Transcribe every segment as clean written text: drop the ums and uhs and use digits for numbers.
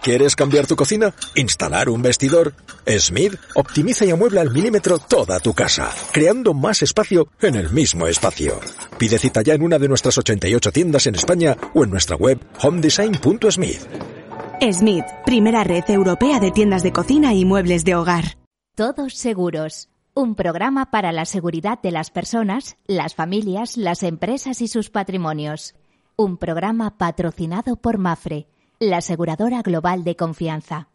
¿Quieres cambiar tu cocina? ¿Instalar un vestidor? Smith optimiza y amuebla al milímetro toda tu casa, creando más espacio en el mismo espacio. Pide cita ya en una de nuestras 88 tiendas en España o en nuestra web homedesign.smith. Smith, primera red europea de tiendas de cocina y muebles de hogar. Todos seguros. Un programa para la seguridad de las personas, las familias, las empresas y sus patrimonios. Un programa patrocinado por Mapfre, la aseguradora global de confianza.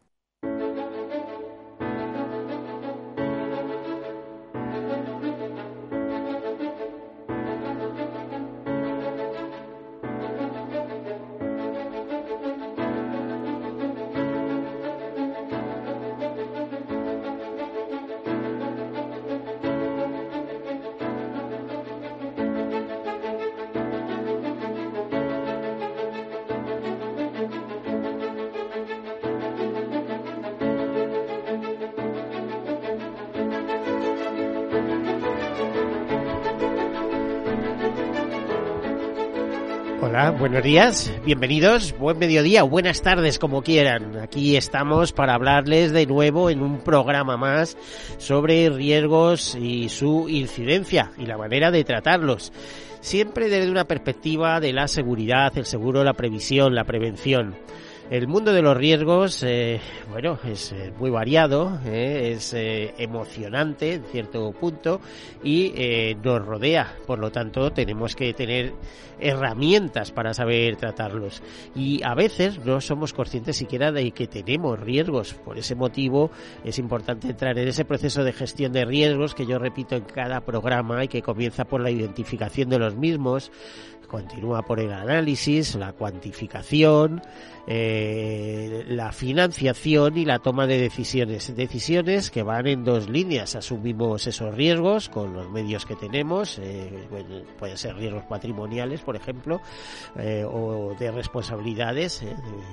Hola, buenos días, bienvenidos, buen mediodía o buenas tardes, como quieran. Aquí estamos para hablarles de nuevo en un programa más sobre riesgos y su incidencia y la manera de tratarlos. Siempre desde una perspectiva de la seguridad, el seguro, la previsión, la prevención. El mundo de los riesgos, es muy variado, es emocionante en cierto punto y nos rodea. Por lo tanto, tenemos que tener herramientas para saber tratarlos. Y a veces no somos conscientes siquiera de que tenemos riesgos. Por ese motivo es importante entrar en ese proceso de gestión de riesgos que yo repito en cada programa y que comienza por la identificación de los mismos, continúa por el análisis, la cuantificación, la financiación y la toma de decisiones. Decisiones que van en dos líneas. Asumimos esos riesgos con los medios que tenemos, pueden ser riesgos patrimoniales, por ejemplo, o de responsabilidades,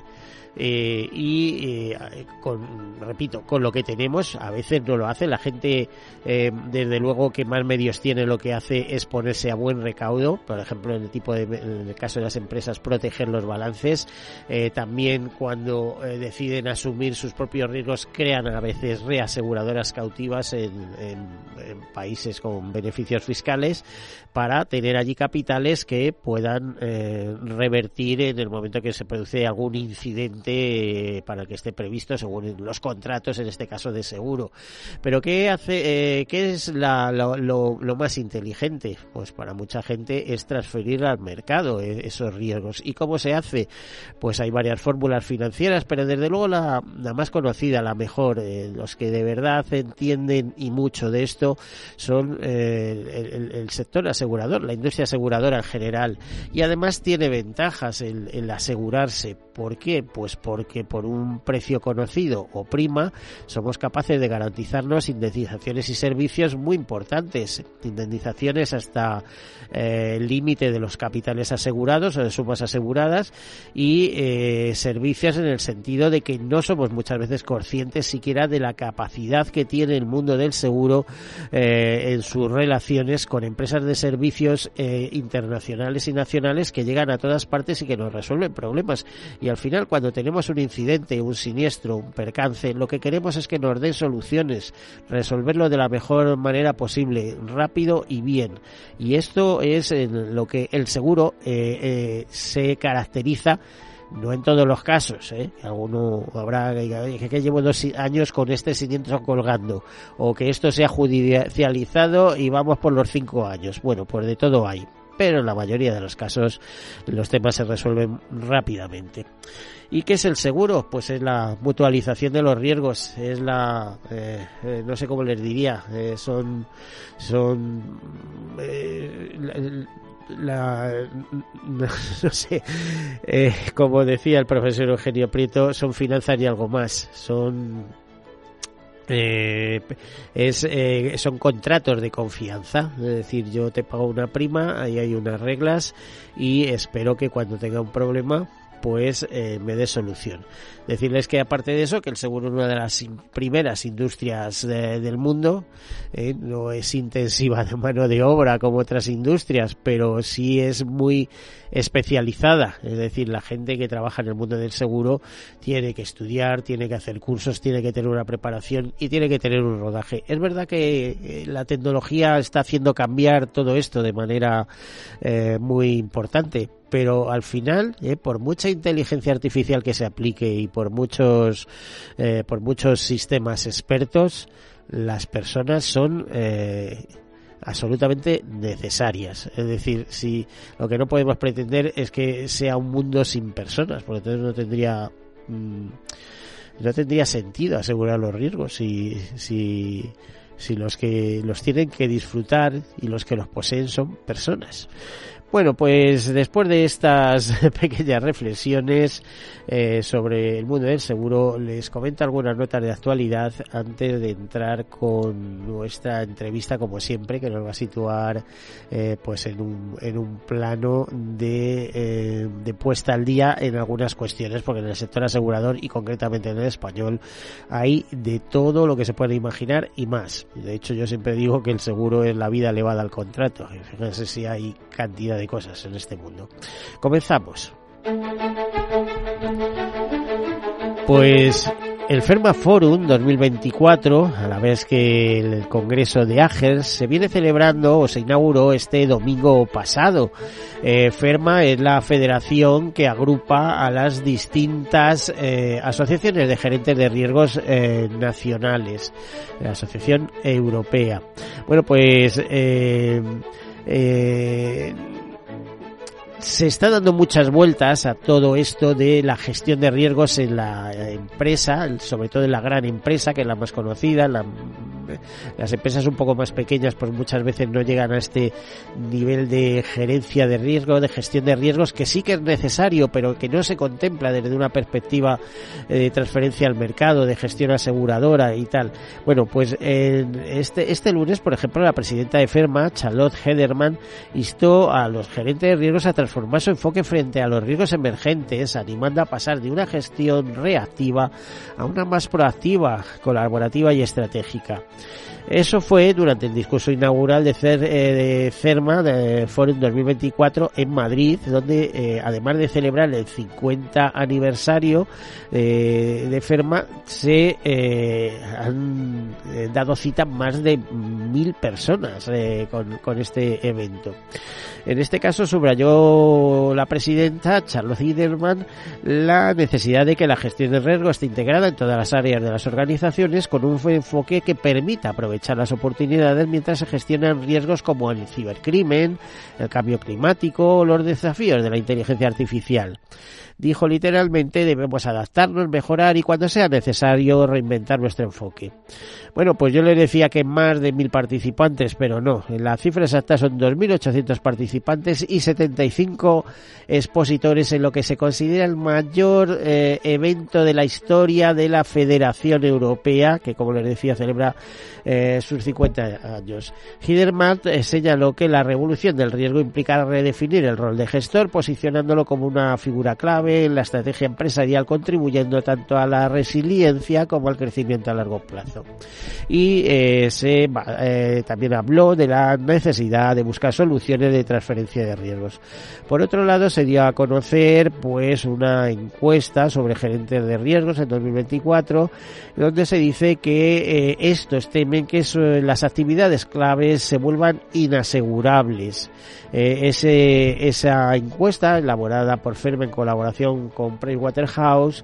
con lo que tenemos. A veces no lo hace la gente, desde luego que más medios tiene, lo que hace es ponerse a buen recaudo, por ejemplo en el caso de las empresas, proteger los balances. También cuando deciden asumir sus propios riesgos, crean a veces reaseguradoras cautivas en países con beneficios fiscales para tener allí capitales que puedan revertir en el momento que se produce algún incidente para que esté previsto según los contratos, en este caso de seguro. Pero ¿qué es lo más inteligente? Pues para mucha gente es transferir al mercado esos riesgos. ¿Y cómo se hace? Pues hay varias fórmulas financieras, pero desde luego la más conocida, la mejor, los que de verdad entienden y mucho de esto son el sector asegurador, la industria aseguradora en general, y además tiene ventajas el asegurarse. ¿Por qué? Pues porque por un precio conocido o prima somos capaces de garantizarnos indemnizaciones y servicios muy importantes, indemnizaciones hasta el límite de los capitales asegurados o de sumas aseguradas, y servicios en el sentido de que no somos muchas veces conscientes siquiera de la capacidad que tiene el mundo del seguro en sus relaciones con empresas de servicios internacionales y nacionales que llegan a todas partes y que nos resuelven problemas. Y al final, cuando tenemos un incidente, un siniestro, un percance, lo que queremos es que nos den soluciones, resolverlo de la mejor manera posible, rápido y bien. Y esto es en lo que el seguro se caracteriza. No en todos los casos, alguno habrá que llevo 2 años con este siniestro colgando, o que esto se ha judicializado y vamos por los 5 años. Bueno, pues de todo hay, pero en la mayoría de los casos los temas se resuelven rápidamente. ¿Y qué es el seguro? Pues es la mutualización de los riesgos, es la no sé cómo les diría, no sé, como decía el profesor Eugenio Prieto, son finanzas y algo más, son contratos de confianza, es decir, yo te pago una prima, ahí hay unas reglas y espero que cuando tenga un problema pues me dé solución. Decirles que aparte de eso, que el seguro es una de las primeras industrias del mundo, no es intensiva de mano de obra como otras industrias, pero sí es muy especializada. Es decir, la gente que trabaja en el mundo del seguro tiene que estudiar, tiene que hacer cursos, tiene que tener una preparación y tiene que tener un rodaje. Es verdad que la tecnología está haciendo cambiar todo esto de manera muy importante, pero al final, por mucha inteligencia artificial que se aplique y por muchos sistemas expertos, las personas son absolutamente necesarias. Es decir, si lo que no podemos pretender es que sea un mundo sin personas, porque entonces no tendría sentido asegurar los riesgos si los que los tienen que disfrutar y los que los poseen son personas. Bueno, pues después de estas pequeñas reflexiones sobre el mundo del seguro, les comento algunas notas de actualidad antes de entrar con nuestra entrevista, como siempre, que nos va a situar pues en un plano de puesta al día en algunas cuestiones, porque en el sector asegurador y concretamente en el español hay de todo lo que se puede imaginar y más. De hecho, yo siempre digo que el seguro es la vida elevada al contrato. Fíjense si hay cantidad de cosas en este mundo. Comenzamos. Pues el Ferma Forum 2024, a la vez que el Congreso de AGERS, se viene celebrando o se inauguró este domingo pasado. Ferma es la federación que agrupa a las distintas asociaciones de gerentes de riesgos nacionales, la Asociación Europea. Bueno, pues se está dando muchas vueltas a todo esto de la gestión de riesgos en la empresa, sobre todo en la gran empresa, que es la más conocida. Las empresas un poco más pequeñas pues muchas veces no llegan a este nivel de gerencia de riesgo, de gestión de riesgos, que sí que es necesario, pero que no se contempla desde una perspectiva de transferencia al mercado, de gestión aseguradora y tal. Bueno, pues este lunes, por ejemplo, la presidenta de Ferma, Charlotte Hederman, instó a los gerentes de riesgos a transformar su enfoque frente a los riesgos emergentes, animando a pasar de una gestión reactiva a una más proactiva, colaborativa y estratégica. Eso fue durante el discurso inaugural de Ferma, de Forum 2024 en Madrid, donde además de celebrar el 50 aniversario de Ferma, se han dado cita más de 1.000 personas con este evento. En este caso subrayó la presidenta Charlotte Hederman la necesidad de que la gestión de riesgo esté integrada en todas las áreas de las organizaciones con un enfoque que permita aprovechar las oportunidades mientras se gestionan riesgos como el cibercrimen, el cambio climático o los desafíos de la inteligencia artificial. Dijo literalmente: debemos adaptarnos, mejorar y cuando sea necesario reinventar nuestro enfoque. Bueno, pues yo les decía que más de 1.000 participantes, pero no, la cifra exacta son 2.800 participantes y 75 expositores en lo que se considera el mayor evento de la historia de la Federación Europea, que como les decía celebra sus 50 años. Hederman señaló que la revolución del riesgo implica redefinir el rol de gestor, posicionándolo como una figura clave en la estrategia empresarial, contribuyendo tanto a la resiliencia como al crecimiento a largo plazo. Y también habló de la necesidad de buscar soluciones de transferencia de riesgos. Por otro lado, se dio a conocer pues una encuesta sobre gerentes de riesgos en 2024, donde se dice que estos temen que las actividades claves se vuelvan inasegurables. Esa encuesta, elaborada por Ferma en colaboración con Pricewaterhouse,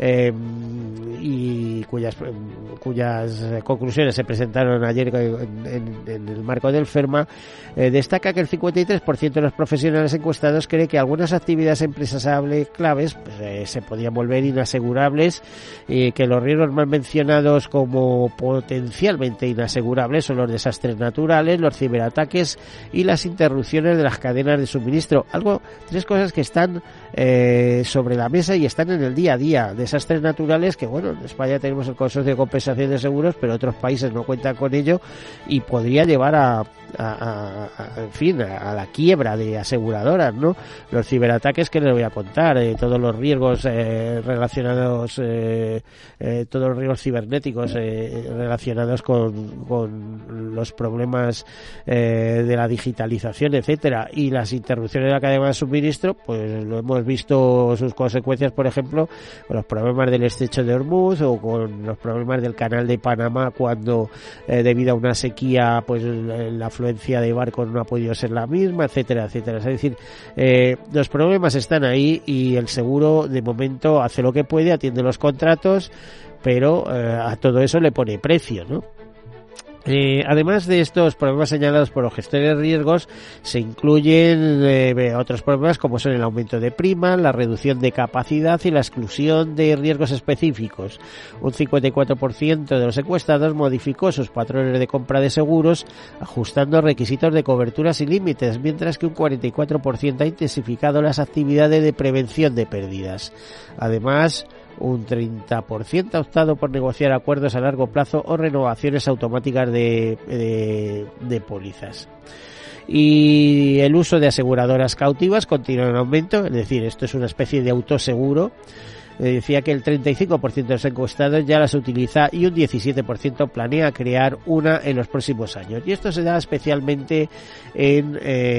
y cuyas conclusiones se presentaron ayer en el marco del Ferma, destaca que el 53% de los profesionales encuestados cree que algunas actividades empresariales claves pues, se podían volver inasegurables, y que los riesgos más mencionados como potencialmente inasegurables son los desastres naturales, los ciberataques y las interrupciones de las cadenas de suministro. Tres cosas que están sobre la mesa y están en el día a día. Desastres naturales que, bueno, en España tenemos el consorcio de compensación de seguros, pero otros países no cuentan con ello y podría llevar a la quiebra de aseguradoras, ¿no? Los ciberataques, que les voy a contar, todos los riesgos relacionados, todos los riesgos cibernéticos relacionados con los problemas de la digitalización, etcétera, y las interrupciones de la cadena de suministro, pues lo hemos visto sus consecuencias, por ejemplo, con los problemas del estrecho de Hormuz o con los problemas del canal de Panamá, cuando debido a una sequía, pues la afluencia de barcos no ha podido ser la misma, etcétera, etcétera. Es decir, los problemas están ahí y el seguro de momento hace lo que puede, atiende los contratos, pero a todo eso le pone precio, ¿no? Además de estos problemas señalados por los gestores de riesgos, se incluyen otros problemas como son el aumento de primas, la reducción de capacidad y la exclusión de riesgos específicos. Un 54% de los encuestados modificó sus patrones de compra de seguros ajustando requisitos de coberturas y límites, mientras que un 44% ha intensificado las actividades de prevención de pérdidas. Además, un 30% ha optado por negociar acuerdos a largo plazo o renovaciones automáticas de pólizas. Y el uso de aseguradoras cautivas continúa en aumento, es decir, esto es una especie de autoseguro. Decía que el 35% de los encuestados ya las utiliza y un 17% planea crear una en los próximos años. Y esto se da especialmente en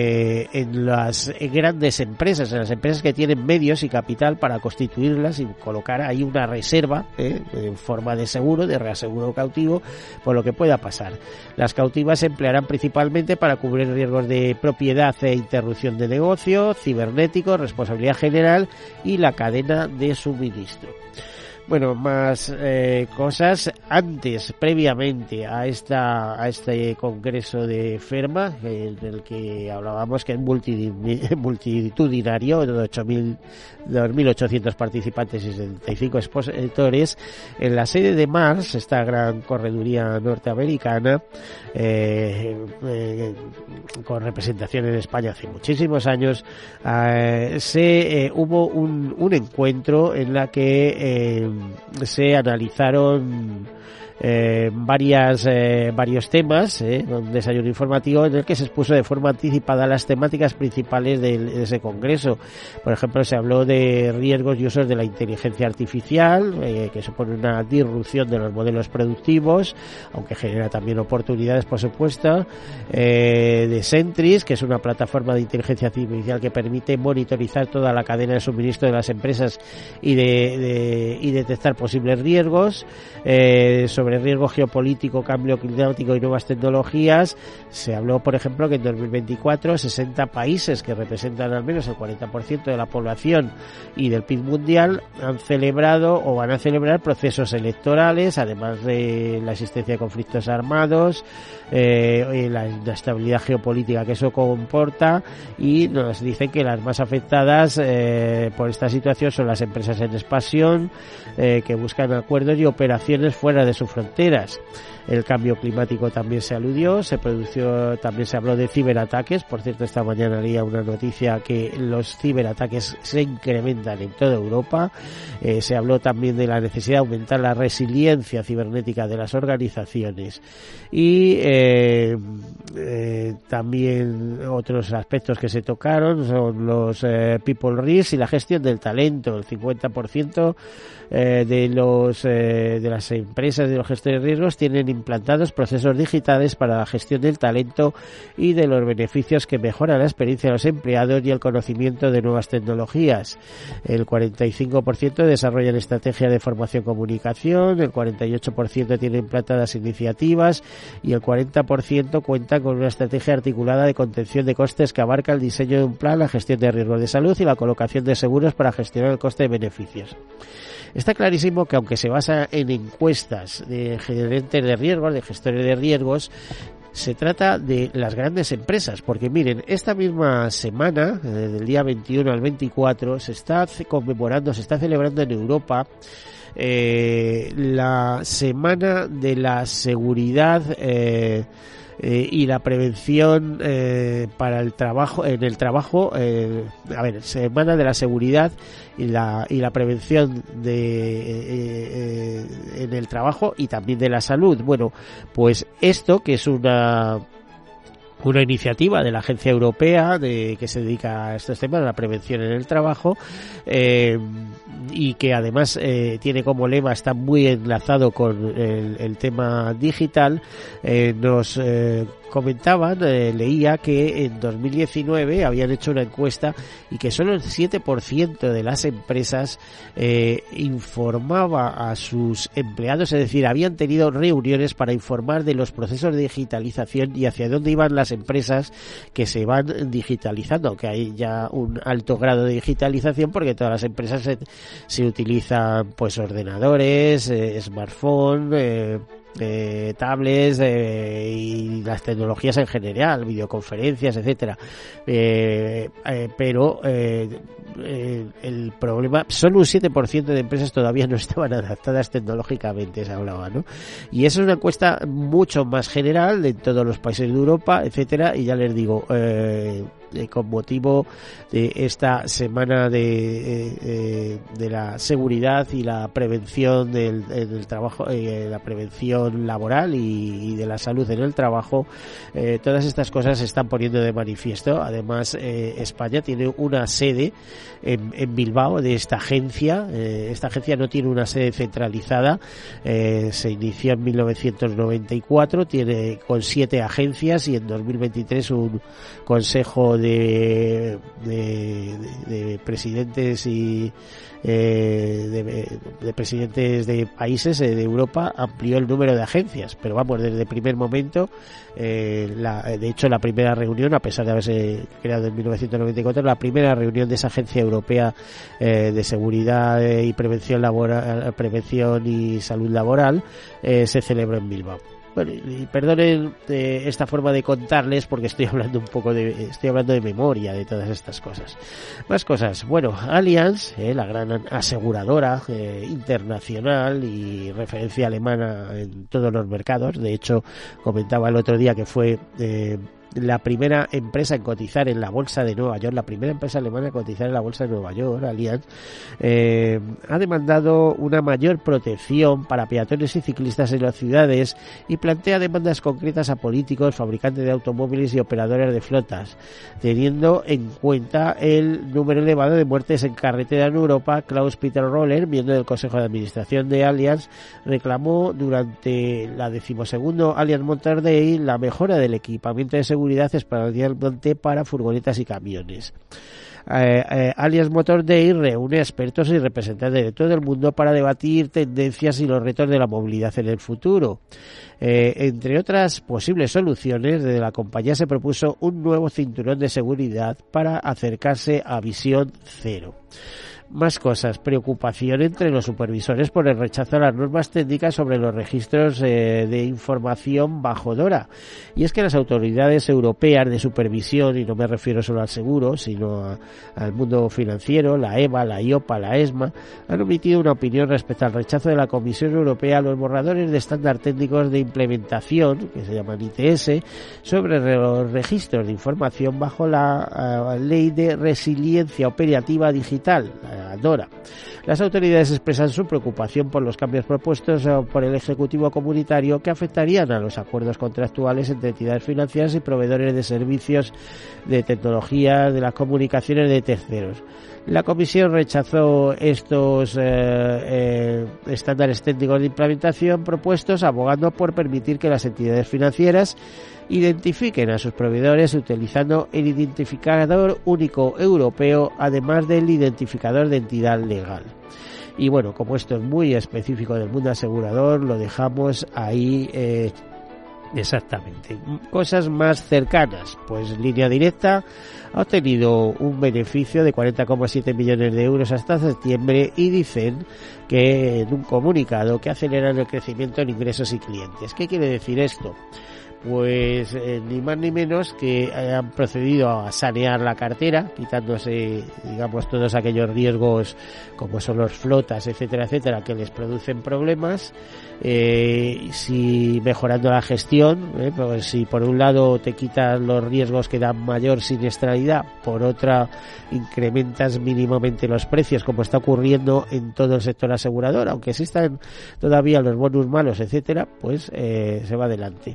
las grandes empresas, en las empresas que tienen medios y capital para constituirlas y colocar ahí una reserva en forma de seguro, de reaseguro cautivo, por lo que pueda pasar. Las cautivas se emplearán principalmente para cubrir riesgos de propiedad e interrupción de negocio, cibernético, responsabilidad general y la cadena de suministro. Bueno, más cosas. Antes, previamente a este congreso de FERMA, en el que hablábamos que es multitudinario, de 2.800 participantes y 75 expositores, en la sede de Mars, esta gran correduría norteamericana, con representación en España hace muchísimos años, hubo un encuentro en la que se analizaron varios temas, un desayuno informativo en el que se expuso de forma anticipada las temáticas principales de ese congreso. Por ejemplo, se habló de riesgos y usos de la inteligencia artificial, que supone una disrupción de los modelos productivos, aunque genera también oportunidades, por supuesto, de Sentris, que es una plataforma de inteligencia artificial que permite monitorizar toda la cadena de suministro de las empresas y detectar posibles riesgos. Sobre riesgo geopolítico, cambio climático y nuevas tecnologías, se habló, por ejemplo, que en 2024 60 países que representan al menos el 40% de la población y del PIB mundial han celebrado o van a celebrar procesos electorales, además de la existencia de conflictos armados, la inestabilidad geopolítica que eso comporta, y nos dicen que las más afectadas por esta situación son las empresas en expansión, que buscan acuerdos y operaciones fuera de sus fronteras. El cambio climático también se aludió, también se habló de ciberataques. Por cierto, esta mañana leía una noticia que los ciberataques se incrementan en toda Europa. Se habló también de la necesidad de aumentar la resiliencia cibernética de las organizaciones y también otros aspectos que se tocaron son los people risk y la gestión del talento. El 50% de las empresas de los gestores de riesgos tienen implantados procesos digitales para la gestión del talento y de los beneficios que mejoran la experiencia de los empleados y el conocimiento de nuevas tecnologías. El 45% desarrollan estrategias de formación-comunicación, el 48% tiene implantadas iniciativas y el 40% cuenta con una estrategia articulada de contención de costes que abarca el diseño de un plan, la gestión de riesgos de salud y la colocación de seguros para gestionar el coste de beneficios. Está clarísimo que, aunque se basa en encuestas de gerentes de riesgos, de gestores de riesgos, se trata de las grandes empresas, porque miren, esta misma semana, del día 21 al 24, se está celebrando en Europa la Semana de la Seguridad y la prevención para el trabajo, Semana de la Seguridad y la prevención en en el trabajo y también de la salud. Bueno, pues esto, que es una iniciativa de la Agencia Europea que se dedica a estos temas, a la prevención en el trabajo, y que además tiene como lema, está muy enlazado con el tema digital. Nos comentaban, leía que en 2019 habían hecho una encuesta y que solo el 7% de las empresas informaba a sus empleados, es decir, habían tenido reuniones para informar de los procesos de digitalización y hacia dónde iban las empresas que se van digitalizando, que hay ya un alto grado de digitalización porque todas las empresas se utilizan pues ordenadores, smartphone, tablets y las tecnologías en general, videoconferencias, etcétera, pero el problema, solo un 7% de empresas todavía no estaban adaptadas tecnológicamente, se hablaba, ¿no? Y eso es una encuesta mucho más general de todos los países de Europa, etcétera, y ya les digo, con motivo de esta semana de la seguridad y la prevención del trabajo, la prevención laboral y de la salud en el trabajo, todas estas cosas se están poniendo de manifiesto. Además, España tiene una sede en Bilbao de esta agencia. Esta agencia no tiene una sede centralizada, se inició en 1994, tiene con 7 agencias y en 2023 un consejo de presidentes y de presidentes de países de Europa amplió el número de agencias, pero vamos, desde el primer momento, de hecho la primera reunión, a pesar de haberse creado en 1994, la primera reunión de esa agencia europea de seguridad y prevención laboral, prevención y salud laboral, se celebró en Bilbao. Bueno, y perdonen esta forma de contarles porque estoy hablando de memoria de todas estas cosas. Más cosas. Bueno, Allianz, la gran aseguradora internacional y referencia alemana en todos los mercados. De hecho, comentaba el otro día que fue la primera empresa en cotizar en la bolsa de Nueva York, la primera empresa alemana en cotizar en la bolsa de Nueva York, Allianz, ha demandado una mayor protección para peatones y ciclistas en las ciudades y plantea demandas concretas a políticos, fabricantes de automóviles y operadores de flotas, teniendo en cuenta el número elevado de muertes en carretera en Europa. Klaus-Peter Roller, miembro del Consejo de Administración de Allianz, reclamó durante la 12ª Allianz Motor Day la mejora del equipamiento de seguridad especialmente para furgonetas y camiones. Allianz Motor Day reúne expertos y representantes de todo el mundo para debatir tendencias y los retos de la movilidad en el futuro. Entre otras posibles soluciones, desde la compañía se propuso un nuevo cinturón de seguridad para acercarse a visión cero. Más cosas. Preocupación entre los supervisores por el rechazo a las normas técnicas sobre los registros de información bajo DORA. Y es que las autoridades europeas de supervisión, y no me refiero solo al seguro, sino al mundo financiero, la EBA, la IOPA, la ESMA, han emitido una opinión respecto al rechazo de la Comisión Europea a los borradores de estándar técnicos de implementación, que se llaman ITS, sobre los registros de información bajo la Ley de Resiliencia Operativa Digital, DORA. Las autoridades expresan su preocupación por los cambios propuestos por el Ejecutivo Comunitario que afectarían a los acuerdos contractuales entre entidades financieras y proveedores de servicios de tecnología de las comunicaciones de terceros. La Comisión rechazó estos estándares técnicos de implementación propuestos, abogando por permitir que las entidades financieras identifiquen a sus proveedores utilizando el identificador único europeo, además del identificador de entidad legal. Y bueno, como esto es muy específico del mundo asegurador, lo dejamos ahí. Exactamente. Cosas más cercanas, pues Línea Directa ha obtenido un beneficio de 40,7 millones de euros hasta septiembre y dicen que en un comunicado que aceleran el crecimiento en ingresos y clientes. ¿Qué quiere decir esto? pues ni más ni menos que han procedido a sanear la cartera, quitándose, digamos, todos aquellos riesgos como son los flotas, etcétera, etcétera, que les producen problemas, si mejorando la gestión, pues si por un lado te quitas los riesgos que dan mayor siniestralidad, por otra incrementas mínimamente los precios, como está ocurriendo en todo el sector asegurador, aunque existan todavía los bonus malos, etcétera, pues se va adelante.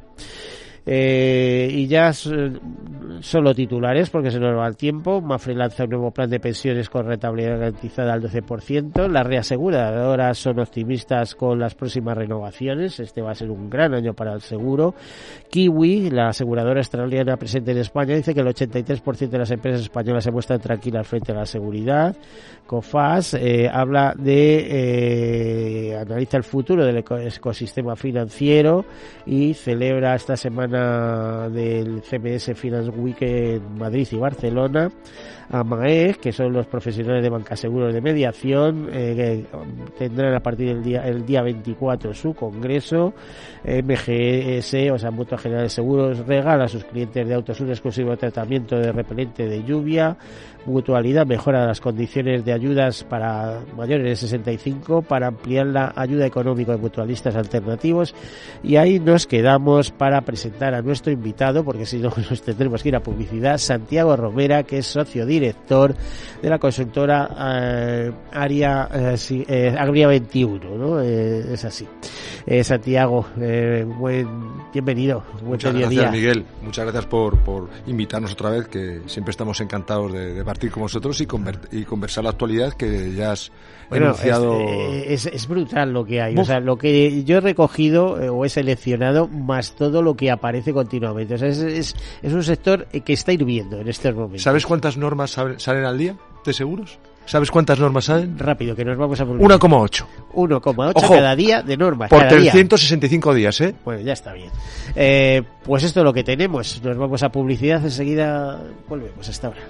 Y ya solo titulares porque se nos va el tiempo. Mapfre lanza un nuevo plan de pensiones con rentabilidad garantizada al 12%. Las reaseguradoras son optimistas con las próximas renovaciones. Este va a ser un gran año para el seguro. Kiwi, la aseguradora australiana presente en España, dice que el 83% de las empresas españolas se muestran tranquilas frente a la seguridad. Cofas habla de analiza el futuro del ecosistema financiero y celebra esta semana del CMS Finance Week en Madrid y Barcelona. AMAE, que son los profesionales de bancaseguros de mediación, que tendrán a partir del día 24 su congreso. MGS, o sea, Mutua General de Seguros, regala a sus clientes de autos un exclusivo tratamiento de repelente de lluvia. Mutualidad mejora las condiciones de ayudas para mayores de 65 para ampliar la ayuda económica de mutualistas alternativos. Y ahí nos quedamos para presentar a nuestro invitado, porque si no nos tendremos que ir a publicidad, Santiago Romera, que es socio director de la consultora Agria 21, ¿no? Es así. Santiago, bienvenido. Muchas gracias, Miguel. Muchas gracias por invitarnos otra vez, que siempre estamos encantados de debatir con vosotros y conversar la actualidad que ya has enunciado. Es brutal lo que hay. O sea, lo que yo he recogido o he seleccionado, más todo lo que aparece continuamente. O sea, es un sector que está hirviendo en estos momentos. ¿Sabes cuántas normas salen al día de seguros? ¿Sabes cuántas normas salen? Rápido, que nos vamos a... 1,8. 1,8 cada día de normas. Por 365 días, ¿eh? Bueno, ya está bien. Pues esto es lo que tenemos. Nos vamos a publicidad, enseguida volvemos. Hasta ahora.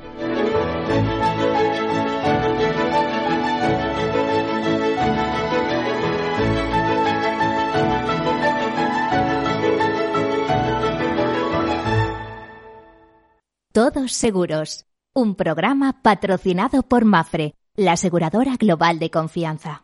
Todos Seguros, un programa patrocinado por Mapfre, la aseguradora global de confianza.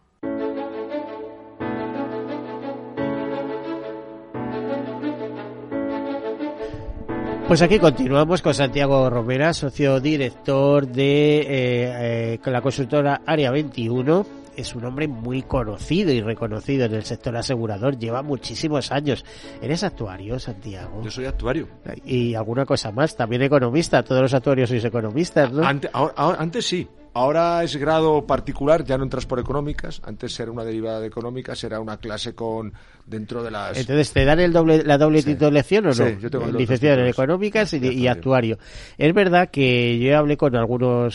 Pues aquí continuamos con Santiago Romera, socio director de la consultora Agria 21. Es un hombre muy conocido y reconocido en el sector asegurador, lleva muchísimos años. ¿Eres actuario, Santiago? Yo soy actuario. Y alguna cosa más, también economista. Todos los actuarios sois economistas, ¿no? Antes sí. Ahora es grado particular, ya no entras por económicas. Antes era una derivada de económicas, era una clase dentro de las... Entonces, ¿te dan la doble titulación o no? Sí, yo tengo licenciado en económicas y actuario. Es verdad que yo hablé con algunos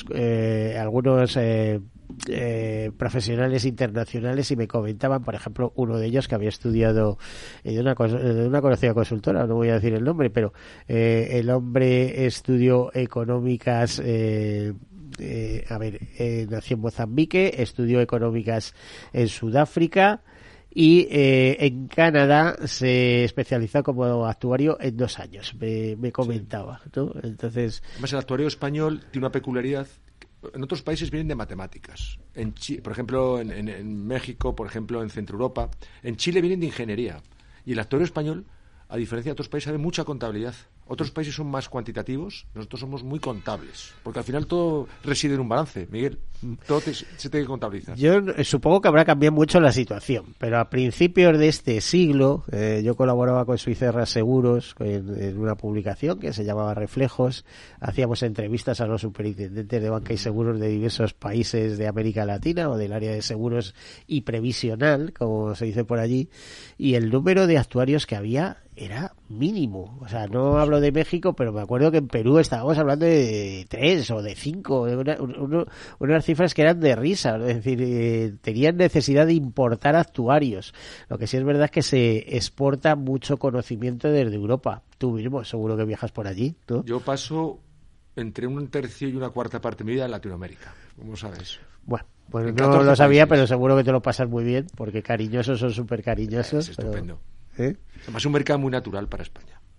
profesionales internacionales y me comentaban, por ejemplo, uno de ellos que había estudiado de una conocida consultora, no voy a decir el nombre, pero el hombre estudió económicas... nació en Mozambique, estudió económicas en Sudáfrica y en Canadá se especializó como actuario en 2 años, me comentaba, ¿no? Entonces, además, el actuario español tiene una peculiaridad. En otros países vienen de matemáticas. Por ejemplo, en México, por ejemplo, en Centro Europa. En Chile vienen de ingeniería. Y el actuario español, a diferencia de otros países, sabe mucha contabilidad. Otros países son más cuantitativos, nosotros somos muy contables, porque al final todo reside en un balance, Miguel, todo se tiene que contabilizar. Yo supongo que habrá cambiado mucho la situación, pero a principios de este siglo yo colaboraba con Suicerra Seguros en una publicación que se llamaba Reflejos, hacíamos entrevistas a los superintendentes de banca y seguros de diversos países de América Latina o del área de seguros y previsional, como se dice por allí, y el número de actuarios que había era mínimo. O sea, no hablo de México, pero me acuerdo que en Perú estábamos hablando de 3 o de 5, unas cifras que eran de risa. Es decir, tenían necesidad de importar actuarios. Lo que sí es verdad es que se exporta mucho conocimiento desde Europa. Tú mismo seguro que viajas por allí, ¿no? Yo paso entre un tercio y una cuarta parte de mi vida en Latinoamérica, ¿cómo sabes? Bueno, pues no lo sabía, pero seguro que te lo pasas muy bien, porque cariñosos son súper cariñosos. Es estupendo. ¿Eh? Además, es un mercado muy natural para España.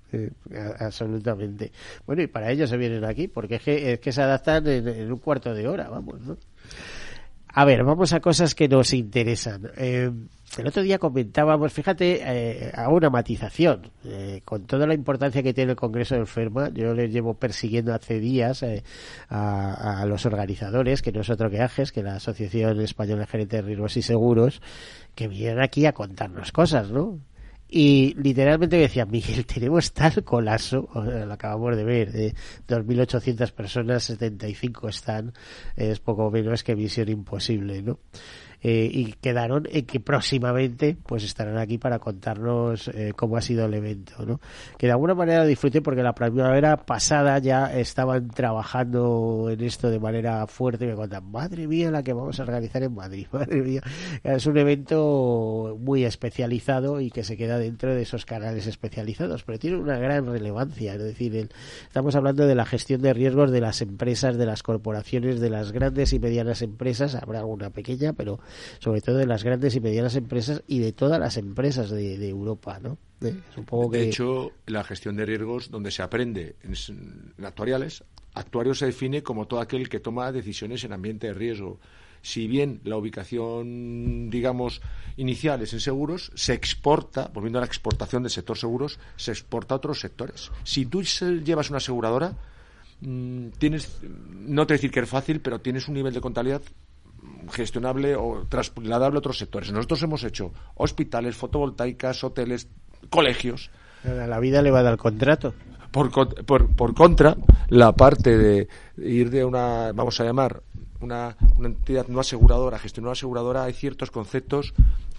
Absolutamente. Bueno, y para ello se vienen aquí, porque es que se adaptan en un cuarto de hora, vamos, ¿no? A ver, vamos a cosas que nos interesan. El otro día comentábamos, fíjate, hago una matización. Con toda la importancia que tiene el Congreso del FERMA, yo les llevo persiguiendo hace días a los organizadores, que no es otro que AGES, que la Asociación Española de Gerentes de Riesgos y Seguros, que vinieron aquí a contarnos cosas, ¿no? Y literalmente decía, Miguel, tenemos tal colapso, lo acabamos de ver, 2.800 personas, 75 están, es poco menos que misión imposible, ¿no? Y quedaron en que próximamente pues estarán aquí para contarnos cómo ha sido el evento, ¿no? Que de alguna manera lo disfruté porque la primavera pasada ya estaban trabajando en esto de manera fuerte y me cuentan, madre mía, la que vamos a organizar en Madrid, madre mía. Es un evento muy especializado y que se queda dentro de esos canales especializados, pero tiene una gran relevancia, es decir, estamos hablando de la gestión de riesgos de las empresas, de las corporaciones, de las grandes y medianas empresas, habrá alguna pequeña, pero sobre todo de las grandes y medianas empresas y de todas las empresas de Europa, ¿no? Supongo que... De hecho, la gestión de riesgos, donde se aprende en actuariales, actuario se define como todo aquel que toma decisiones en ambiente de riesgo. Si bien la ubicación, digamos, inicial es en seguros, se exporta, volviendo a la exportación del sector seguros, se exporta a otros sectores. Si tú llevas una aseguradora, tienes, no te decir que es fácil, pero tienes un nivel de contabilidad gestionable o trasladable a otros sectores. Nosotros hemos hecho hospitales, fotovoltaicas, hoteles, colegios. A la vida le va a dar contrato. Por contra, la parte de ir de una, vamos a llamar, una entidad no aseguradora, gestionar una aseguradora, hay ciertos conceptos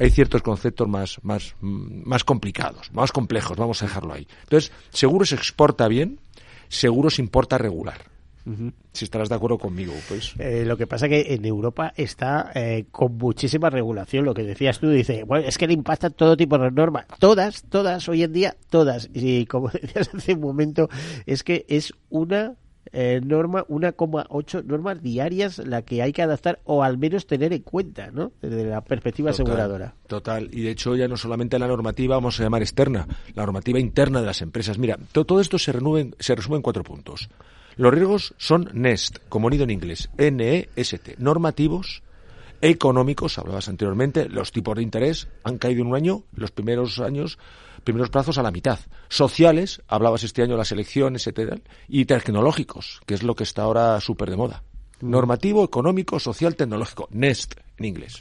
más complicados, más complejos, vamos a dejarlo ahí. Entonces, seguros se exporta bien, seguros importa regular. Si estarás de acuerdo conmigo, pues. Lo que pasa que en Europa está con muchísima regulación, lo que decías tú, dice, bueno, es que le impactan todo tipo de normas, todas, hoy en día, todas. Y como decías hace un momento, es que es una norma, 1,8 normas diarias la que hay que adaptar o al menos tener en cuenta, ¿no? Desde la perspectiva aseguradora. Total, y de hecho ya no solamente la normativa, vamos a llamar externa, la normativa interna de las empresas. Mira, todo esto se resume en 4 puntos. Los riesgos son NEST, como nido en inglés, N-E-S-T, normativos, económicos, hablabas anteriormente, los tipos de interés han caído en un año, los primeros plazos a la mitad, sociales, hablabas este año de las elecciones, etcétera, y tecnológicos, que es lo que está ahora súper de moda. Normativo, económico, social, tecnológico, NEST en inglés.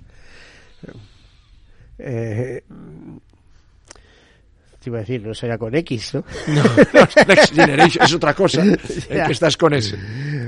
Iba a decir, no será con X, ¿no? No, Next Generation es otra cosa, que estás con S.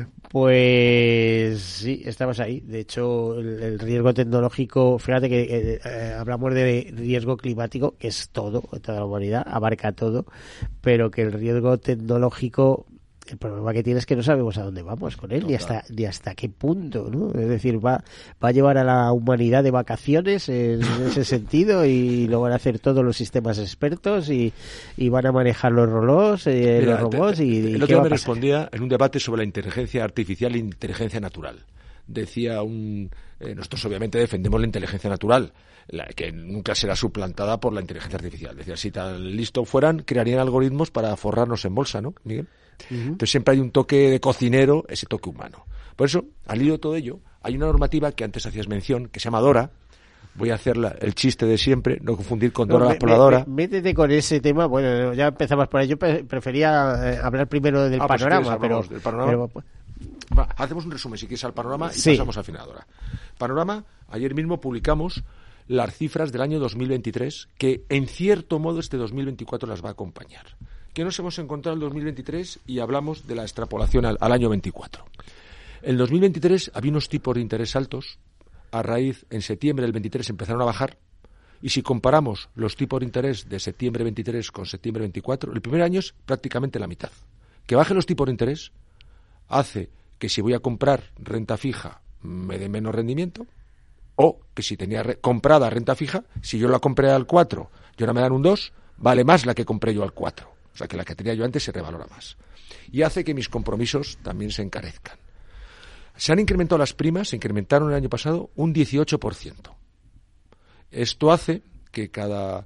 Pues sí, estamos ahí. De hecho, el riesgo tecnológico, fíjate que hablamos de riesgo climático, que es todo, toda la humanidad, abarca todo, pero que el riesgo tecnológico, el problema que tiene es que no sabemos a dónde vamos con él, ni hasta qué punto, ¿no? Es decir, va a llevar a la humanidad de vacaciones en ese sentido y lo van a hacer todos los sistemas expertos y van a manejar los robots, los robots y el ¿qué otro va a me pasar? respondía en un debate sobre la inteligencia artificial e inteligencia natural. Decía nosotros obviamente defendemos la inteligencia natural, que nunca será suplantada por la inteligencia artificial. Decía, si tan listo fueran, crearían algoritmos para forrarnos en bolsa, ¿no, Miguel? Entonces siempre hay un toque de cocinero, ese toque humano. Por eso, al hilo de todo ello, hay una normativa que antes hacías mención, que se llama DORA. Voy a hacer el chiste de siempre, no confundir con Dora la Exploradora. Métete con ese tema. Bueno, ya empezamos por ahí. Yo prefería hablar primero del panorama. Pues del panorama. Hacemos un resumen, si quieres, al panorama y pasamos al final ahora. Panorama, ayer mismo publicamos las cifras del año 2023, que en cierto modo este 2024 las va a acompañar. ¿Qué nos hemos encontrado en el 2023? Y hablamos de la extrapolación al año 24. En 2023 había unos tipos de interés altos, a raíz, en septiembre del 23 empezaron a bajar, y si comparamos los tipos de interés de septiembre 23 con septiembre 24, el primer año es prácticamente la mitad. Que bajen los tipos de interés hace que si voy a comprar renta fija me dé menos rendimiento, o que si tenía comprada renta fija, si yo la compré al 4 y ahora me dan un 2, vale más la que compré yo al 4. O sea que la que tenía yo antes se revalora más. Y hace que mis compromisos también se encarezcan. Se han incrementado las primas, se incrementaron el año pasado un 18%. Esto hace que cada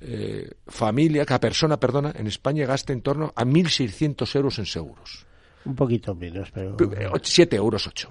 persona, en España gasta en torno a 1.600 euros en seguros. Un poquito menos, pero... 7 euros, 8.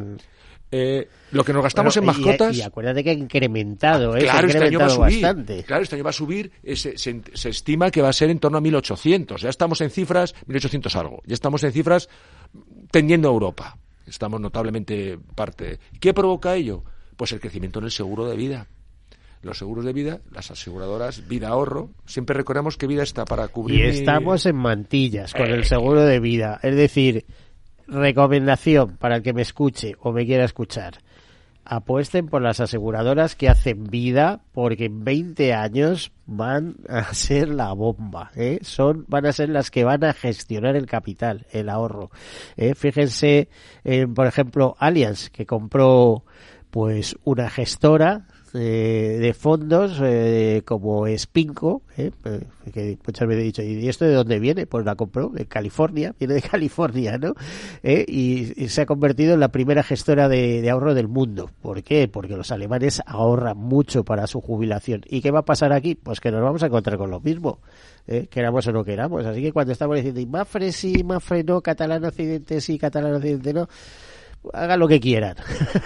Lo que nos gastamos en mascotas... Y acuérdate que ha incrementado, claro, este año va a subir bastante. Claro, este año va a subir, se estima que va a ser en torno a 1.800. Ya estamos en cifras, 1.800 algo. Ya estamos en cifras tendiendo a Europa. Estamos notablemente parte. ¿Qué provoca ello? Pues el crecimiento en el seguro de vida. Los seguros de vida, las aseguradoras, vida ahorro, siempre recordamos que vida está para cubrir... Y estamos en mantillas con el seguro de vida. Es decir, recomendación para el que me escuche o me quiera escuchar. Apuesten por las aseguradoras que hacen vida, porque en 20 años van a ser la bomba, van a ser las que van a gestionar el capital, el ahorro. Fíjense, por ejemplo, Allianz, que compró pues una gestora de fondos como Spinco, que muchas veces he dicho, ¿y esto de dónde viene? Pues la compró de California, viene de California, ¿no? Y se ha convertido en la primera gestora de ahorro del mundo. ¿Por qué? Porque los alemanes ahorran mucho para su jubilación. ¿Y qué va a pasar aquí? Pues que nos vamos a encontrar con lo mismo, queramos o no queramos. Así que cuando estamos diciendo, y Mafre sí, Mafre no, Catalán Occidente sí, Catalán Occidente no, hagan lo que quieran.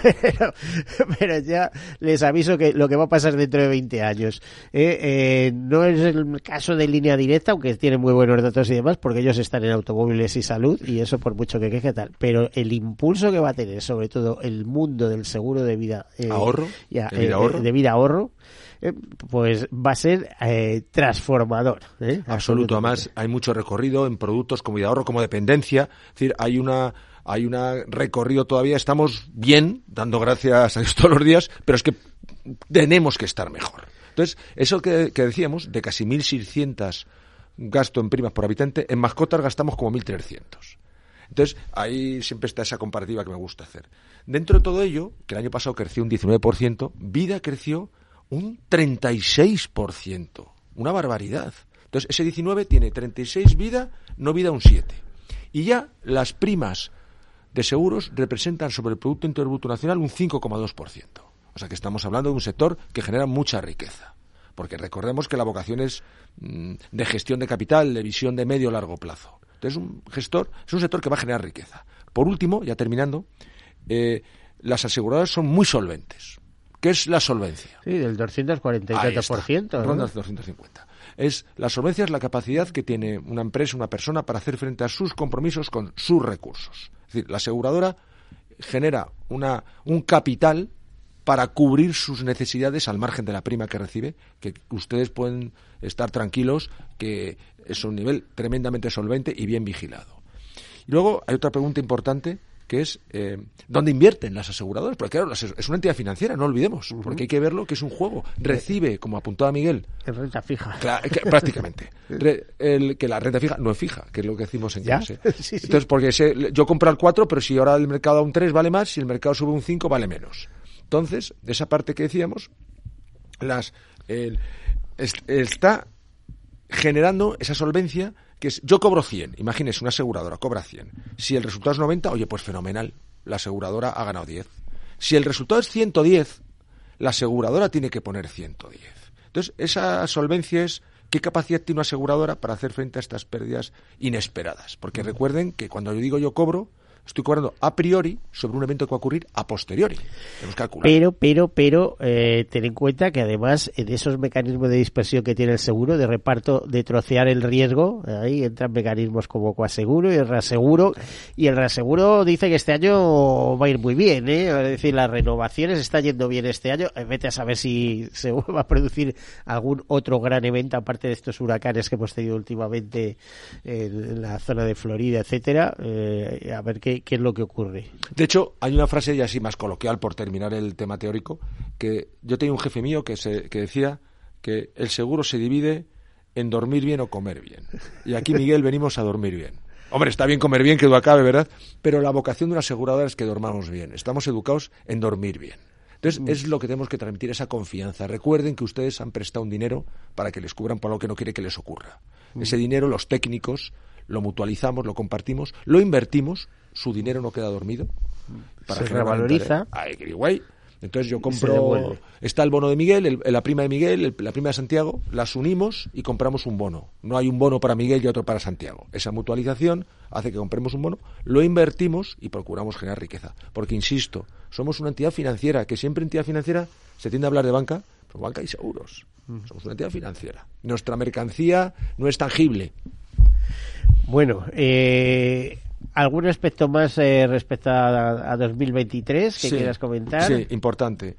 pero ya les aviso que lo que va a pasar dentro de 20 años no es el caso de Línea Directa, aunque tienen muy buenos datos y demás, porque ellos están en automóviles y salud, y eso por mucho que queje tal, pero el impulso que va a tener sobre todo el mundo del seguro de vida de vida ahorro, pues va a ser transformador. Absoluto. Además hay mucho recorrido en productos como vida ahorro, como dependencia. Es decir, hay un recorrido todavía. Estamos bien, dando gracias a Dios todos los días, pero es que tenemos que estar mejor. Entonces, eso que decíamos, de casi 1.600 gasto en primas por habitante, en mascotas gastamos como 1.300. Entonces, ahí siempre está esa comparativa que me gusta hacer. Dentro de todo ello, que el año pasado creció un 19%, vida creció un 36%. Una barbaridad. Entonces, ese 19 tiene 36 vida, no vida un 7. Y ya las primas de seguros representan sobre el Producto Interior Bruto Nacional un 5,2%. O sea que estamos hablando de un sector que genera mucha riqueza. Porque recordemos que la vocación es de gestión de capital, de visión de medio o largo plazo. Entonces es un sector que va a generar riqueza. Por último, ya terminando, las aseguradoras son muy solventes. ¿Qué es la solvencia? Sí, del 240%. Ronda del 250. La solvencia es la capacidad que tiene una empresa, una persona, para hacer frente a sus compromisos con sus recursos. Es decir, la aseguradora genera un capital para cubrir sus necesidades al margen de la prima que recibe, que ustedes pueden estar tranquilos que es un nivel tremendamente solvente y bien vigilado. Y luego hay otra pregunta importante, que es ¿dónde invierten las aseguradoras? Porque claro, es una entidad financiera, no olvidemos, porque hay que verlo que es un juego. Recibe, como apuntaba Miguel, en renta fija. Prácticamente. Que la renta fija no es fija, que es lo que decimos en clase. Sí. Entonces, porque yo compro al 4, pero si ahora el mercado a un 3 vale más, si el mercado sube un 5 vale menos. Entonces, de esa parte que decíamos, está generando esa solvencia, que es, yo cobro 100, imagínese, una aseguradora cobra 100. Si el resultado es 90, oye, pues fenomenal, la aseguradora ha ganado 10. Si el resultado es 110, la aseguradora tiene que poner 110. Entonces, esa solvencia es qué capacidad tiene una aseguradora para hacer frente a estas pérdidas inesperadas. Porque recuerden que cuando yo digo yo cobro, estoy cobrando a priori sobre un evento que va a ocurrir a posteriori. Tenemos que calcular. Pero, ten en cuenta que además en esos mecanismos de dispersión que tiene el seguro, de reparto, de trocear el riesgo, ahí entran mecanismos como coaseguro y el reaseguro. Y el reaseguro dice que este año va a ir muy bien, Es decir, las renovaciones están yendo bien este año. Vete a saber si se va a producir algún otro gran evento, aparte de estos huracanes que hemos tenido últimamente en la zona de Florida, etcétera. A ver qué es lo que ocurre. De hecho, hay una frase ya así más coloquial, por terminar el tema teórico, que yo tenía un jefe mío que decía que el seguro se divide en dormir bien o comer bien. Y aquí, Miguel, venimos a dormir bien. Hombre, está bien comer bien, que duda cabe, ¿verdad? Pero la vocación de una aseguradora es que dormamos bien. Estamos educados en dormir bien. Entonces, es lo que tenemos que transmitir, esa confianza. Recuerden que ustedes han prestado un dinero para que les cubran por algo que no quiere que les ocurra. Ese dinero, los técnicos, lo mutualizamos, lo compartimos, lo invertimos, su dinero no queda dormido. Se revaloriza. Entonces yo se compro, devuelve. está el bono de Miguel, la prima de Miguel, la prima de Santiago, las unimos y compramos un bono. No hay un bono para Miguel y otro para Santiago. Esa mutualización hace que compremos un bono, lo invertimos y procuramos generar riqueza. Porque, insisto, somos una entidad financiera, que siempre entidad financiera se tiende a hablar de banca, pero banca y seguros. Somos una entidad financiera. Nuestra mercancía no es tangible. Bueno, ¿algún aspecto más respecto a 2023 que quieras comentar? Sí, importante.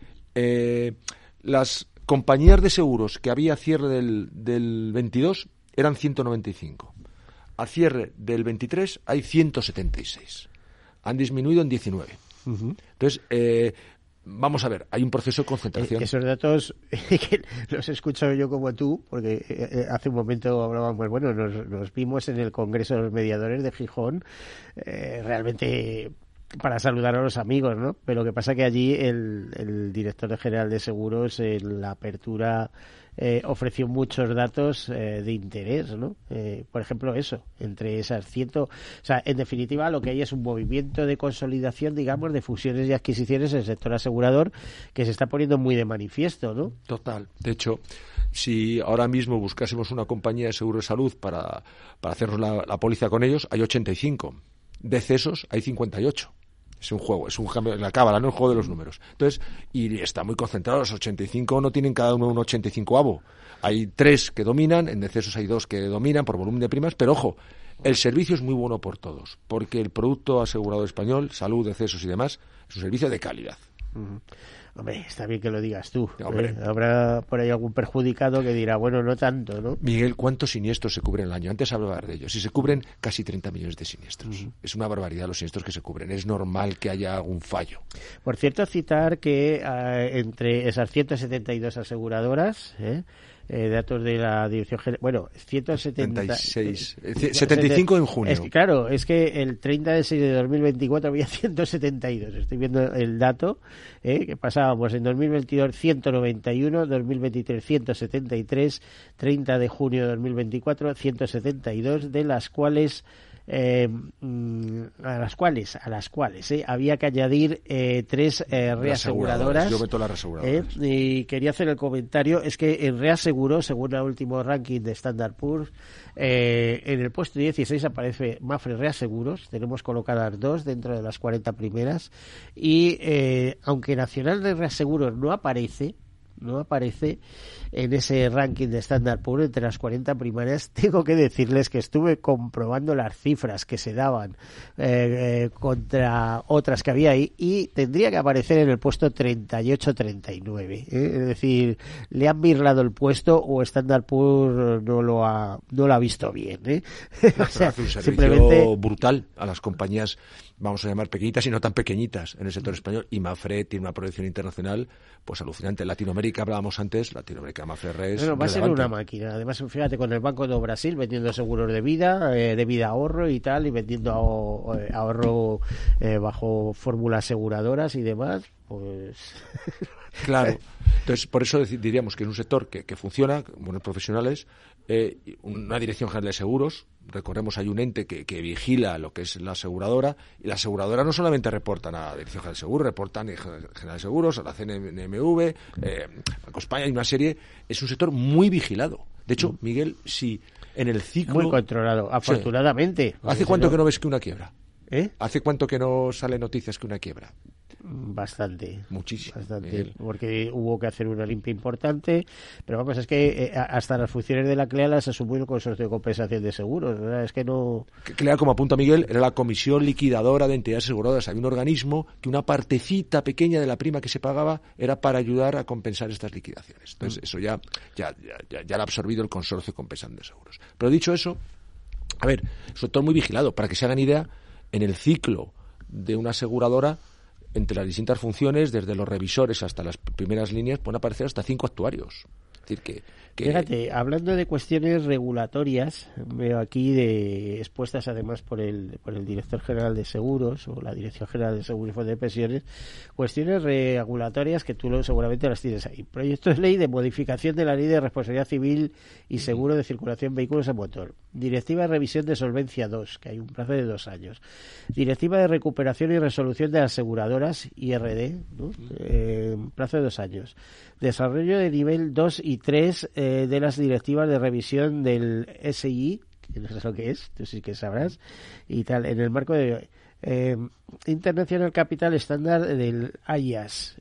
Las compañías de seguros que había a cierre del 22 eran 195. A cierre del 23 hay 176. Han disminuido en 19. Entonces, vamos a ver, hay un proceso de concentración. Esos datos que los he escuchado yo como tú, porque hace un momento hablábamos, bueno, nos vimos en el Congreso de los Mediadores de Gijón, realmente para saludar a los amigos, ¿no? Pero lo que pasa que allí el director general de seguros en la apertura ofreció muchos datos de interés, ¿no? Por ejemplo, eso, entre esas o sea, en definitiva, lo que hay es un movimiento de consolidación, digamos, de fusiones y adquisiciones en el sector asegurador que se está poniendo muy de manifiesto, ¿no? Total. De hecho, si ahora mismo buscásemos una compañía de seguro de salud para hacernos la póliza con ellos, hay 85. Decesos hay 58. Es un juego, es un cambio en la cábala, no el juego de los números. Entonces, y está muy concentrado, los 85 no tienen cada uno un 85avo. Hay 3 que dominan, en decesos hay 2 que dominan por volumen de primas, pero ojo, el servicio es muy bueno por todos, porque el producto asegurador español, salud, decesos y demás, es un servicio de calidad. Hombre, está bien que lo digas tú. Hombre. Habrá por ahí algún perjudicado que dirá, bueno, no tanto, ¿no? Miguel, ¿cuántos siniestros se cubren al año? Antes hablaba de ellos. Y se cubren casi 30 millones de siniestros. Es una barbaridad los siniestros que se cubren. Es normal que haya algún fallo. Por cierto, citar que entre esas 172 aseguradoras, datos de la Dirección General, bueno, 75 en junio. Es que, claro, es que el 30 de 6 de 2024 había 172. Estoy viendo el dato, que pasábamos en 2022 191, 2023 173, 30 de junio de 2024 172, de las cuales a las cuales había que añadir 3 reaseguradoras. Yo meto las reaseguradoras. Y quería hacer el comentario, es que en reaseguro, según el último ranking de Standard Poor's, en el puesto 16 aparece Mapfre Reaseguros, tenemos colocadas 2 dentro de las 40 primeras, y aunque Nacional de Reaseguros no aparece en ese ranking de Standard Poor's entre las 40 primarias, tengo que decirles que estuve comprobando las cifras que se daban contra otras que había ahí, y tendría que aparecer en el puesto 38-39. Es decir, le han birlado el puesto, o Standard Poor's no lo ha visto bien. O sea, hace un servicio simplemente brutal a las compañías, vamos a llamar pequeñitas y no tan pequeñitas en el sector español, y Mapfre tiene una proyección internacional pues alucinante. Latinoamérica, hablábamos antes, Latinoamérica, Mapfre Res. Bueno, va a ser una máquina. Además, fíjate, con el Banco do Brasil vendiendo seguros de vida ahorro y tal, y vendiendo ahorro bajo fórmulas aseguradoras y demás, pues... Claro. Entonces, por eso diríamos que es un sector que funciona, buenos profesionales, una dirección general de seguros. Recordemos, hay un ente que vigila lo que es la aseguradora, y la aseguradora no solamente reportan a la Dirección General de Seguros, reportan a General de Seguros, a la CNMV, Banco España, hay una serie. Es un sector muy vigilado. De hecho, Miguel, si en el ciclo... Muy controlado, afortunadamente. Sí. ¿Hace cuánto que no ves que una quiebra? ¿Eh? ¿Hace cuánto que no sale noticias que una quiebra? Bastante. Muchísimo. Bastante, porque hubo que hacer una limpia importante, pero vamos, es que hasta las funciones de la CLEA las asumió el Consorcio de Compensación de Seguros, ¿verdad? Es que no... CLEA, como apunta Miguel, era la Comisión Liquidadora de Entidades Aseguradoras. Había un organismo que una partecita pequeña de la prima que se pagaba era para ayudar a compensar estas liquidaciones. Entonces, eso ya lo ha absorbido el Consorcio de Compensación de Seguros. Pero dicho eso, a ver, sobre todo muy vigilado. Para que se hagan idea, en el ciclo de una aseguradora, entre las distintas funciones, desde los revisores hasta las primeras líneas, pueden aparecer hasta 5 actuarios. decir que Fíjate, hablando de cuestiones regulatorias, veo aquí expuestas además por el director general de seguros o la Dirección General de Seguros y Fondos de Pensiones, cuestiones regulatorias que tú seguramente las tienes ahí. Proyecto de ley de modificación de la Ley de Responsabilidad Civil y Seguro de Circulación de Vehículos a Motor. Directiva de revisión de Solvencia II, que hay un plazo de 2 años. Directiva de recuperación y resolución de las aseguradoras, IRD, ¿no? Plazo de 2 años. Desarrollo de nivel 2 y 3 de las directivas de revisión del SI, que no sé lo que es, tú sí que sabrás, y tal, en el marco de International Capital Standard del IAS.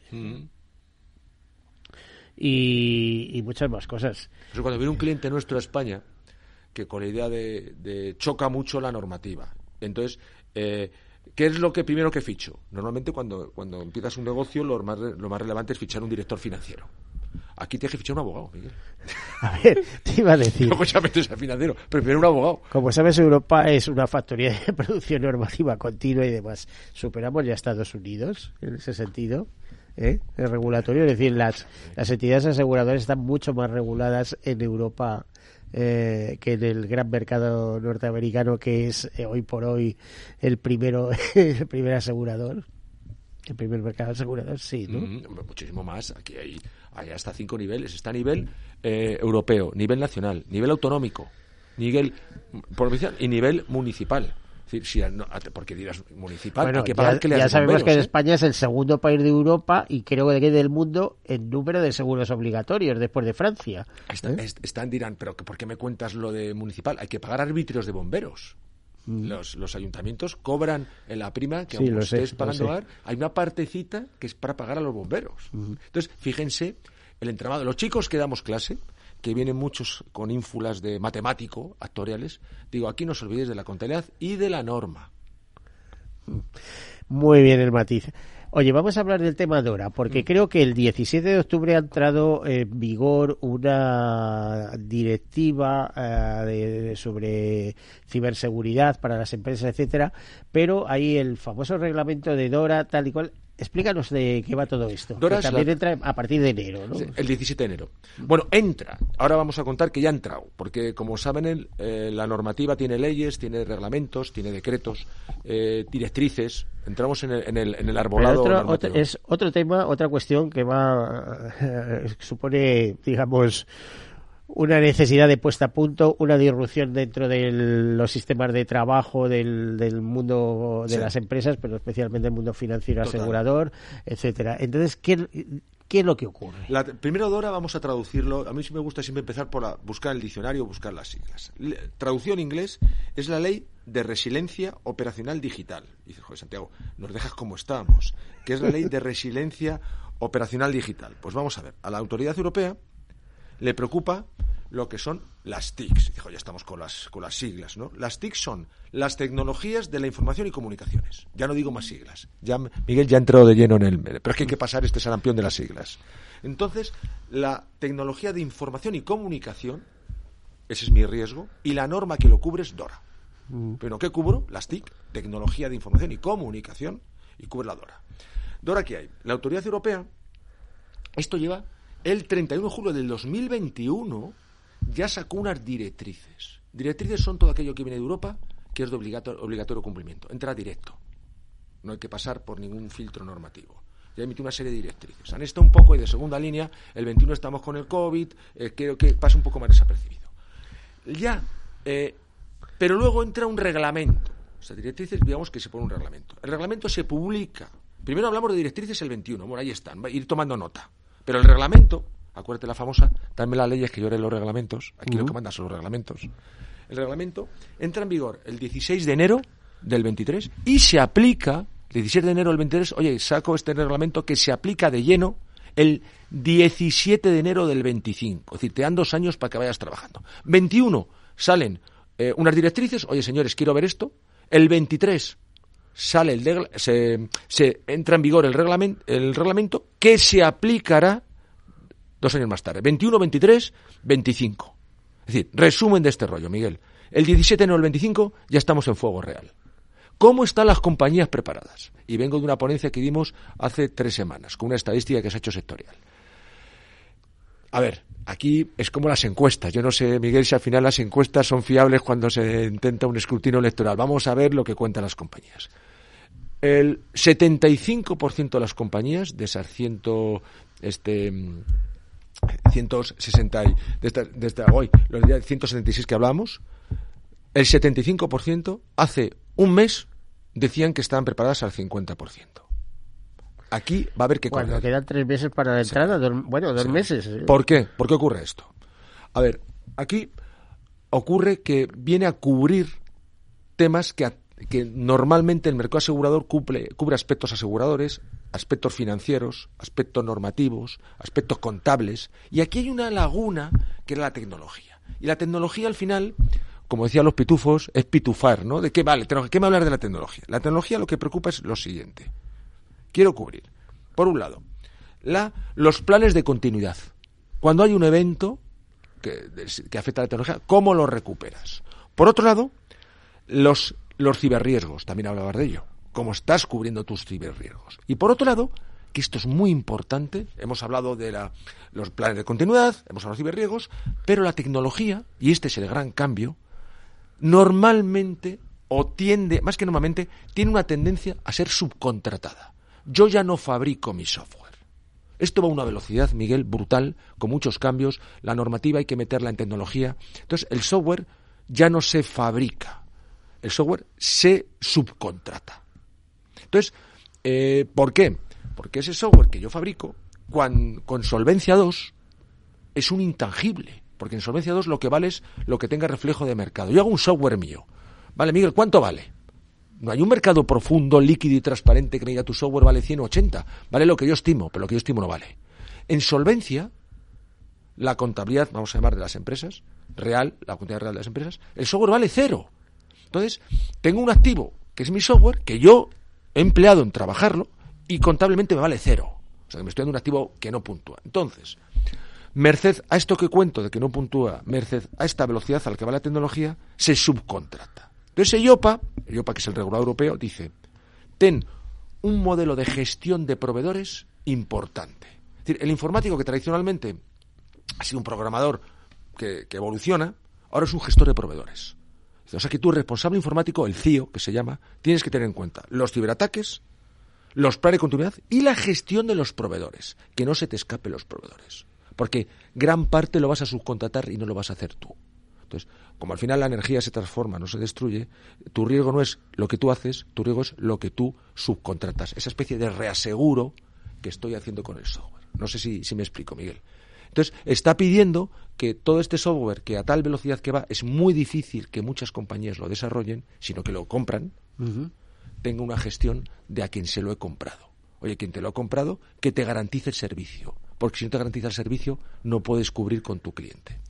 Y muchas más cosas. Pues cuando viene un cliente nuestro a España, que con la idea de choca mucho la normativa. Entonces, ¿qué es lo que primero que ficho? Normalmente cuando empiezas un negocio lo más relevante es fichar un director financiero. Aquí tienes que fichar un abogado, Miguel. A ver, te iba a decir. Luego ya metes al financiero, pero primero un abogado. Como sabes, Europa es una factoría de producción normativa continua y demás. Superamos ya a Estados Unidos en ese sentido. El regulatorio, es decir, las entidades aseguradoras están mucho más reguladas en Europa que en el gran mercado norteamericano, que es hoy por hoy el primer asegurador. El primer mercado asegurador, sí, ¿no? Muchísimo más. Aquí hay hasta 5 niveles. Está a nivel europeo, nivel nacional, nivel autonómico, nivel provincial y nivel municipal. Es decir, porque dirás municipal, bueno, hay que pagar que le ya sabemos bomberos, que España es el segundo país de Europa y creo que del mundo en número de seguros obligatorios después de Francia. Dirán, pero ¿por qué me cuentas lo de municipal? Hay que pagar arbitrios de bomberos. Los ayuntamientos cobran en la prima que aunque estés pagando, hay una partecita que es para pagar a los bomberos. Entonces, fíjense, el entramado. Los chicos que damos clase, que vienen muchos con ínfulas de matemático, actuariales, digo, aquí no os olvidéis de la contabilidad y de la norma. Muy bien el matiz. Oye, vamos a hablar del tema DORA, porque creo que el 17 de octubre ha entrado en vigor una directiva sobre ciberseguridad para las empresas, etcétera, pero hay el famoso reglamento de DORA, tal y cual. Explícanos de qué va todo esto. DORA también entra a partir de enero, ¿no? Sí, el 17 de enero. Bueno, entra. Ahora vamos a contar que ya ha entrado, porque como saben, la normativa tiene leyes, tiene reglamentos, tiene decretos, directrices. Entramos en el arbolado normativo. Es otro tema, otra cuestión que supone, digamos, una necesidad de puesta a punto, una disrupción dentro de los sistemas de trabajo del mundo de las empresas, pero especialmente el mundo financiero, asegurador, etcétera. Entonces, ¿qué es lo que ocurre? Primero, DORA, vamos a traducirlo. A mí sí me gusta siempre empezar por buscar el diccionario, buscar las siglas. Traducción en inglés es la Ley de Resiliencia Operacional Digital. Y dice, joder, Santiago, nos dejas como estábamos. ¿Qué es la Ley de Resiliencia Operacional Digital? Pues vamos a ver. A la Autoridad Europea le preocupa lo que son las TICs. Dijo, ya estamos con las siglas, ¿no? Las TICs son las tecnologías de la información y comunicaciones. Ya no digo más siglas. Miguel ya ha entrado de lleno en el... Pero es que hay que pasar este sarampión de las siglas. Entonces, la tecnología de información y comunicación, ese es mi riesgo, y la norma que lo cubre es DORA. ¿Pero qué cubro? Las TIC, tecnología de información y comunicación, y cubre la DORA. ¿DORA qué hay? La Autoridad Europea, esto lleva... El 31 de julio del 2021 ya sacó unas directrices. Directrices son todo aquello que viene de Europa, que es de obligatorio cumplimiento. Entra directo. No hay que pasar por ningún filtro normativo. Ya emitió una serie de directrices. Han estado un poco y de segunda línea. El 21 estamos con el COVID. Creo que pasa un poco más desapercibido. Pero luego entra un reglamento. O sea, directrices, digamos que se pone un reglamento. El reglamento se publica. Primero hablamos de directrices el 21. Bueno, ahí están. Va a ir tomando nota. Pero el reglamento, acuérdate la famosa, dame las leyes que yo haré los reglamentos, aquí lo que mandan son los reglamentos. El reglamento entra en vigor el 16 de enero del 23 y se aplica, el 17 de enero del 23, oye, saco este reglamento que se aplica de lleno el 17 de enero del 25. Es decir, te dan 2 años para que vayas trabajando. 21 salen unas directrices, oye, señores, quiero ver esto. El 23 sale se entra en vigor el reglamento que se aplicará 2 años más tarde, 21, 23, 25. Es decir, resumen de este rollo, Miguel. El 17 de enero del 25 ya estamos en fuego real. ¿Cómo están las compañías preparadas? Y vengo de una ponencia que dimos hace 3 semanas, con una estadística que se ha hecho sectorial. A ver, aquí es como las encuestas. Yo no sé, Miguel, si al final las encuestas son fiables cuando se intenta un escrutinio electoral. Vamos a ver lo que cuentan las compañías. El 75% de las compañías, de esas 160 desde hoy, los 176 que hablamos, el 75% hace un mes decían que estaban preparadas al 50%. Aquí va a haber que correr. Bueno, quedan 3 meses para la entrada, 2 meses. ¿Por qué? ¿Por qué ocurre esto? A ver, aquí ocurre que viene a cubrir temas que normalmente el mercado asegurador cubre aspectos aseguradores, aspectos financieros, aspectos normativos, aspectos contables, y aquí hay una laguna que era la tecnología. Y la tecnología al final, como decían los pitufos, es pitufar, ¿no? ¿De qué vale? ¿Qué me va a hablar de la tecnología? La tecnología lo que preocupa es lo siguiente. Quiero cubrir, por un lado, los planes de continuidad. Cuando hay un evento que afecta a la tecnología, ¿cómo lo recuperas? Por otro lado, los ciberriesgos, también hablabas de ello. ¿Cómo estás cubriendo tus ciberriesgos? Y por otro lado, que esto es muy importante, hemos hablado de los planes de continuidad, hemos hablado de ciberriesgos, pero la tecnología, y este es el gran cambio, normalmente, o tiende, más que normalmente, tiene una tendencia a ser subcontratada. Yo ya no fabrico mi software. Esto va a una velocidad, Miguel, brutal, con muchos cambios. La normativa hay que meterla en tecnología. Entonces, el software ya no se fabrica. El software se subcontrata. Entonces, ¿por qué? Porque ese software que yo fabrico, con Solvencia 2, es un intangible. Porque en Solvencia 2 lo que vale es lo que tenga reflejo de mercado. Yo hago un software mío. Vale, Miguel, ¿cuánto vale? No hay un mercado profundo, líquido y transparente que me diga tu software vale 100 o 80. Vale lo que yo estimo, pero lo que yo estimo no vale. En solvencia, la contabilidad, vamos a llamar de las empresas, la contabilidad real de las empresas, el software vale 0. Entonces, tengo un activo, que es mi software, que yo he empleado en trabajarlo, y contablemente me vale 0. O sea, que me estoy dando un activo que no puntúa. Entonces, merced a esto que cuento de que no puntúa, merced a esta velocidad a la que va la tecnología, se subcontrata. Entonces EIOPA, que es el regulador europeo, dice, ten un modelo de gestión de proveedores importante. Es decir, el informático que tradicionalmente ha sido un programador que evoluciona, ahora es un gestor de proveedores. O sea que tú, responsable informático, el CIO, que se llama, tienes que tener en cuenta los ciberataques, los planes de continuidad y la gestión de los proveedores. Que no se te escapen los proveedores. Porque gran parte lo vas a subcontratar y no lo vas a hacer tú. Entonces, como al final la energía se transforma, no se destruye, tu riesgo no es lo que tú haces, tu riesgo es lo que tú subcontratas. Esa especie de reaseguro que estoy haciendo con el software. No sé si me explico, Miguel. Entonces, está pidiendo que todo este software, que a tal velocidad que va, es muy difícil que muchas compañías lo desarrollen, sino que lo compran, tenga una gestión de a quien se lo he comprado. Oye, quien te lo ha comprado, que te garantice el servicio. Porque si no te garantiza el servicio, no puedes cubrir con tu cliente.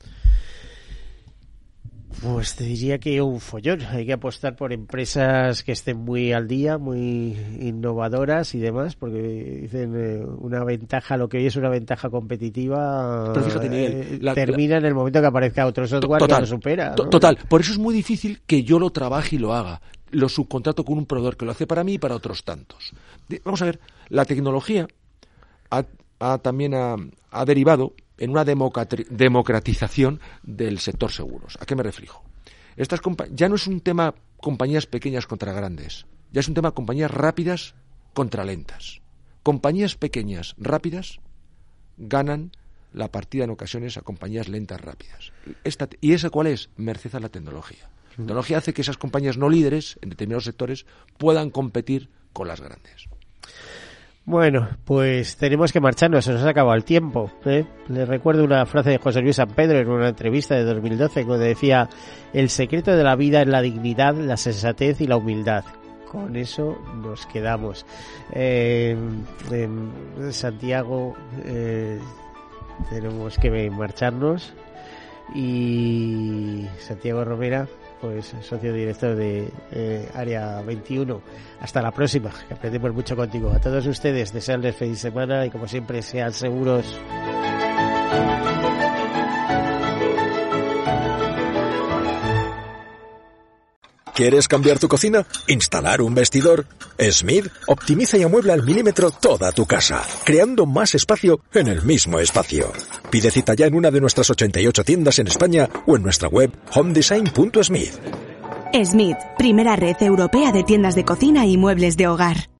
Pues te diría que un follón. Hay que apostar por empresas que estén muy al día, muy innovadoras y demás, porque dicen una ventaja, lo que hoy es una ventaja competitiva, pero fíjate, Miguel, termina en el momento que aparezca otro software que lo supera, ¿no? Total, por eso es muy difícil que yo lo trabaje y lo haga. Lo subcontrato con un proveedor que lo hace para mí y para otros tantos. Vamos a ver, la tecnología también ha derivado en una democratización del sector seguros. ¿A qué me refiero? Ya no es un tema compañías pequeñas contra grandes, ya es un tema compañías rápidas contra lentas. Compañías pequeñas rápidas ganan la partida en ocasiones a compañías lentas rápidas. ¿Y esa cuál es? Merced a la tecnología. La tecnología hace que esas compañías no líderes en determinados sectores puedan competir con las grandes. Bueno, pues tenemos que marcharnos, se nos ha acabado el tiempo, ¿eh? Les recuerdo una frase de José Luis San Pedro en una entrevista de 2012, donde decía: el secreto de la vida es la dignidad, la sensatez y la humildad. Con eso nos quedamos. Santiago, tenemos que marcharnos, y Santiago Romera, pues socio director de Área 21. Hasta la próxima, que aprendemos mucho contigo. A todos ustedes, desearles feliz semana y, como siempre, sean seguros. ¿Quieres cambiar tu cocina? ¿Instalar un vestidor? Smith optimiza y amuebla al milímetro toda tu casa, creando más espacio en el mismo espacio. Pide cita ya en una de nuestras 88 tiendas en España o en nuestra web homedesign.smith. Smith, primera red europea de tiendas de cocina y muebles de hogar.